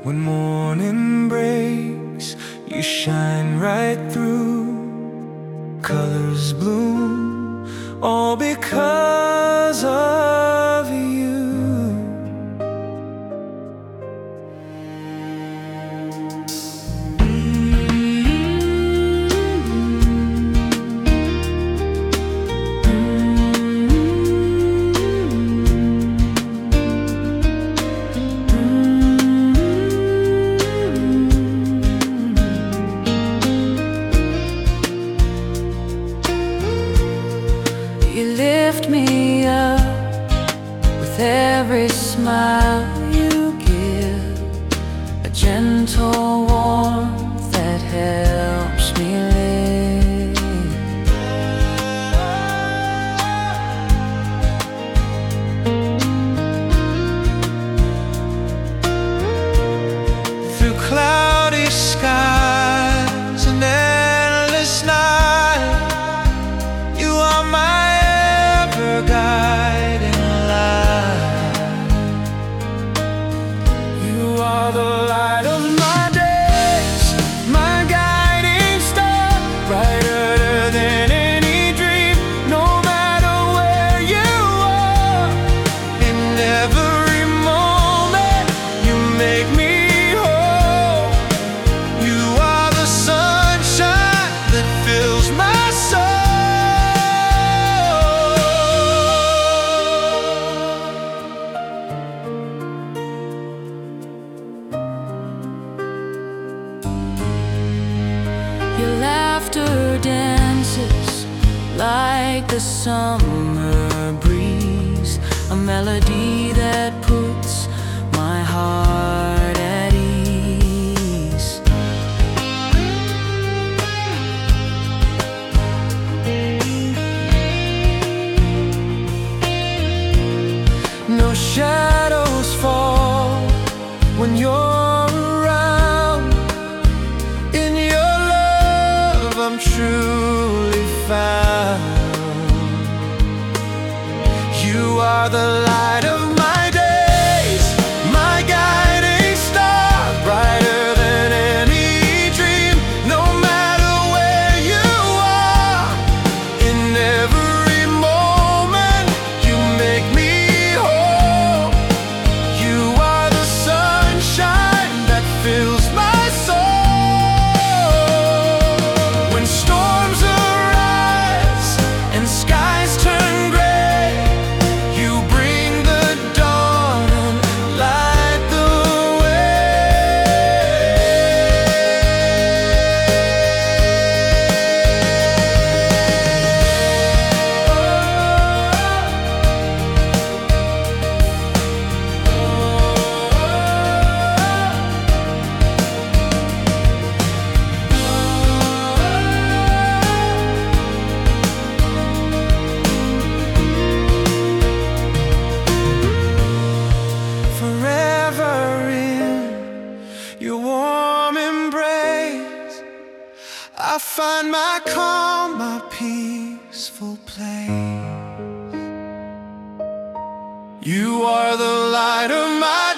When morning breaks, you shine right through. Colors bloom, all because of you. You lift me up with every smile you give, a gentle warmth that helps me live. Through cloudy skies and endless nights, you are my guiding light. You are the light of my days, my guiding star, brighter than any dream. No matter where you are, in every moment you make me whole. You are the sunshine that fills my soul. Your laughter dances like the summer breeze, a melody that puts my heart at ease. No shadows fall when you're around. In your love I'm truly found. You are the light of my days, my guiding star, brighter than any dream. No matter where you are, in every moment you make me whole. You are the sunshine that fills my soul. When storms arise and skies turn gray, you bring the dawn and light the forever in your warm embrace. I find my calm, my peaceful place. You are the light of my